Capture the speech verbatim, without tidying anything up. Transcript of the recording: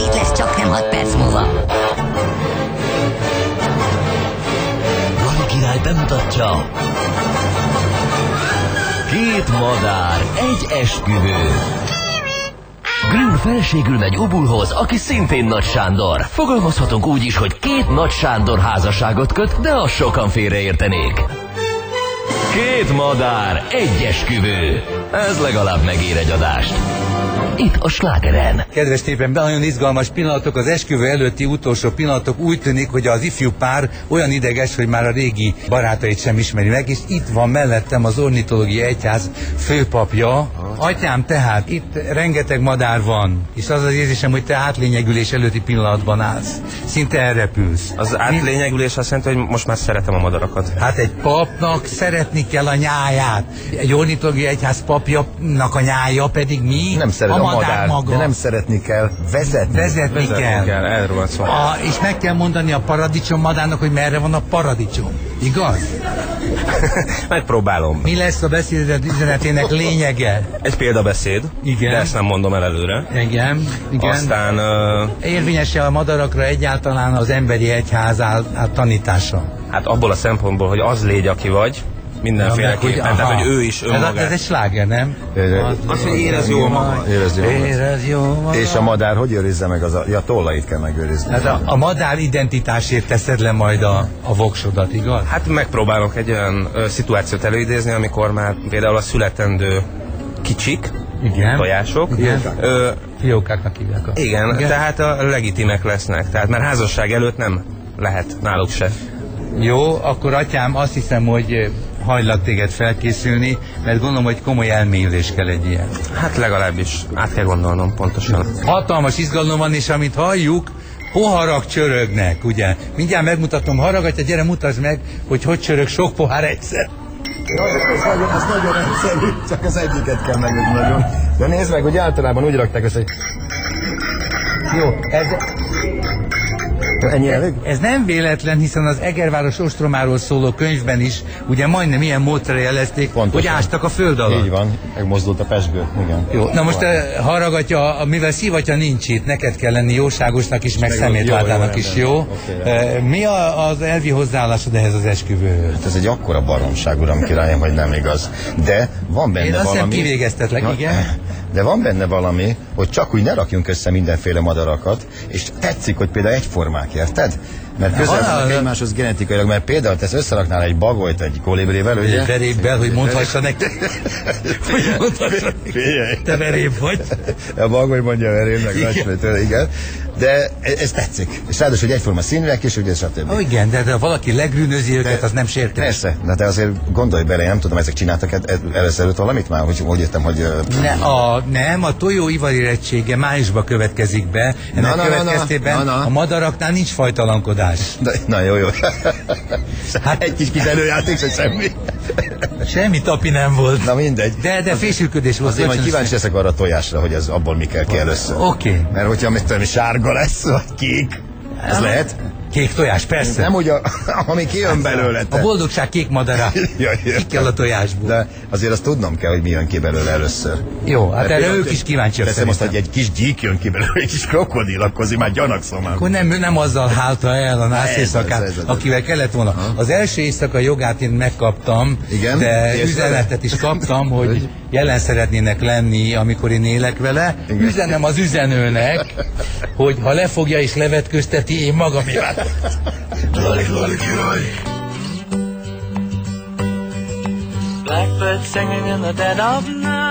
Itt lesz csak nem hat perc múlva. Gali király bemutatja. Két madár, egy esküvő. Grimm feleségül megy Obulhoz, aki szintén Nagy Sándor. Fogalmazhatunk úgy is, hogy két Nagy Sándor házasságot köt, de azt sokan félreértenék. Két madár, egy esküvő. Ez legalább megér egy adást. Itt a Slágeren. Kedves tépen, nagyon izgalmas pillanatok, az esküvő előtti utolsó pillanatok. Úgy tűnik, hogy az ifjú pár olyan ideges, hogy már a régi barátait sem ismeri meg, és itt van mellettem az Ornitológiai Egyház főpapja. Atyám, tehát itt rengeteg madár van, és az az érzésem, hogy te átlényegülés előtti pillanatban állsz. Szinte elrepülsz. Az átlényegülés azt jelenti, hogy most már szeretem a madarakat. Hát egy papnak szeretni kell a nyáját. Egy Ornitológiai Egyház papjának a nyája pedig mi? Nem szeret a, a madár, madár maga. De nem szeretni kell, vezetni. Vezetni, vezetni kell. kell. Erről van szó. A, és meg kell mondani a paradicsom madárnak, hogy merre van a paradicsom. Igaz? Megpróbálom. Mi lesz a beszéd üzenetének lényege? Egy példabeszéd. Igen. De ezt nem mondom el előre. Igen. Igen. Aztán... Uh... Érvényes-e a madarakra egyáltalán az emberi egyház tanítása? Hát abból a szempontból, hogy az légy, aki vagy, mindenféleképpen, tehát hogy ő is önmagát. Ez, ez egy sláger, nem? Az, hogy érez jól magad. Érez jól magad. Érez jól magad. És a madár hogy őrizze meg az a... Ja, tollait kell megőrizni. Hát a, a madár identitásért teszed le majd a, a voksodat, igaz? Hát megpróbálok egy olyan ö, szituációt előidézni, amikor már például a születendő kicsik, igen. tojások. Igen. Ö, Fiókáknak hívják. A... Igen, igen, tehát a legitimek lesznek. Tehát már házasság előtt nem lehet náluk se. Jó, akkor atyám, azt hiszem, hogy hajlak téged felkészülni, mert gondolom, hogy komoly elmélyülés kell egy ilyen. Hát legalábbis át kell gondolnom pontosan. Hatalmas izgalom van, és amit halljuk, poharak csörögnek, ugye? Mindjárt megmutatom, haragatja, gyere, mutasd meg, hogy hogy csörög sok pohár egyszer. Ez nagyon, ez nagyon egyszerű, csak az egyiket kell megütni nagyon. De nézd meg, hogy általában úgy rakták össze, hogy... Jó, ez... Ennyi elég? Ez nem véletlen, hiszen az Egerváros ostromáról szóló könyvben is ugye majdnem ilyen módszerre jelezték, pontosan, hogy ástak a föld alatt. Így van, megmozdult a pezsgő, igen. Jó, na most haragatja, mivel szívatja nincs itt, neked kell lenni jóságosnak is, meg, meg szemétládának is, jó? Okay, mi a, az elvi hozzáállásod ehhez az esküvőhöz? Hát ez egy akkora baromság, uram királyom, hogy nem igaz. De van benne Én valami... Én azt hiszem kivégeztetlek, ja, igen. De van benne valami, hogy csak úgy ne rakjunk össze mindenféle madarakat, és tetszik, hogy például egyformák, érted? Mert közel vannak egymáshoz genetikailag, mert például te összeraknál egy bagolyt egy kolibrével, ugye? Egy verébbel, hogy mondhassa neki. Hogy mondhassa neki. Te veréb vagy. A bagoly mondja a verébnek, igen. igen. De ez tetszik. És ráadásul, hogy egyforma színűek, és ugye stb. Ó, igen, de, de ha valaki legrűnözi őket, az nem sértés. Persze, de te azért gondolj bele, én nem tudom, ezek csináltak először valamit már, hogy úgy értem, hogy... Ne, a, nem, a tojó ivarérettsége májusban következik be. Ennek na, következtében na, na, na. a madaraknál nincs fajtalankodás. Na, na jó, jó. Hát egy kis kis előjáték, hogy semmi. Semmi tapi nem volt. Na mindegy. De, de fésülködés volt. Azért majd kíváncsi leszek arra a tojásra, hogy ez abból mi kell ki először. Oké. Okay. Mert hogyha mit tudom, sárga lesz, vagy kék, ez lehet? Kék tojás, persze. Nem úgy, a, ami kijön belőle. Te. A boldogság kék madara. Ki kell a tojásból. De azért azt tudnom kell, hogy mi jön ki belőle először. Jó, hát erre ők is kíváncsiak. Teszem azt, hogy egy kis gyík jön ki belőle, egy kis krokodil, akkor már gyanakszom már. Akkor nem, nem azzal hálta el a nász éjszakát, akivel kellett volna. Ha? Az első éjszaka jogát én megkaptam, igen? De Érsz üzenetet vele? is kaptam, hogy jelen szeretnének lenni, amikor én élek vele. Igen. Üzenem az üzenőnek, hogy ha lefogja és levetközteti, én magam iránt. Lali, Lali király. Blackbird singing in the dead of night.